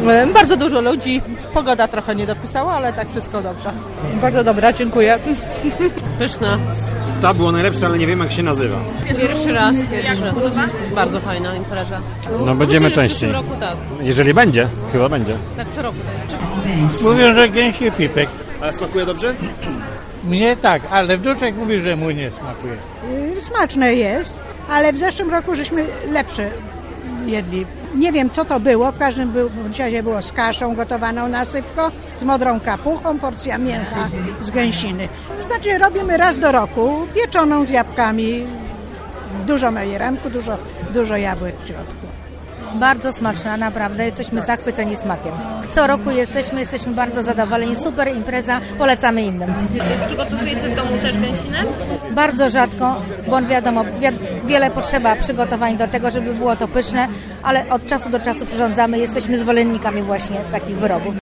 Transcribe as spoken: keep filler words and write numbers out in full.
Bardzo dużo ludzi, pogoda trochę nie dopisała, ale tak wszystko dobrze. Bardzo dobra, dziękuję. Pyszna. Ta była najlepsza, ale nie wiem jak się nazywa. Pierwszy raz, pierwszy. Bardzo fajna impreza. No będziemy Myślę, że częściej. W przyszłym roku tak. Jeżeli będzie, chyba będzie. Tak co roku. Mówią, że gęsi pipek. Ale smakuje dobrze? Mnie tak, ale Wduszek mówi, że mu nie smakuje. Smaczne jest, ale w zeszłym roku żeśmy lepsze jedli. Nie wiem, co to było, w każdym razie było z kaszą gotowaną na sypko, z modrą kapuchą, porcja mięcha z gęsiny. Znaczy robimy raz do roku, pieczoną z jabłkami, dużo majeranku, dużo, dużo jabłek w środku. Bardzo smaczna, naprawdę. Jesteśmy zachwyceni smakiem. Co roku jesteśmy, jesteśmy bardzo zadowoleni. Super impreza, polecamy innym. Przygotowujecie w domu też gęsinę? Bardzo rzadko, bo wiadomo, wi- wiele potrzeba przygotowań do tego, żeby było to pyszne, ale od czasu do czasu przyrządzamy, jesteśmy zwolennikami właśnie takich wyrobów.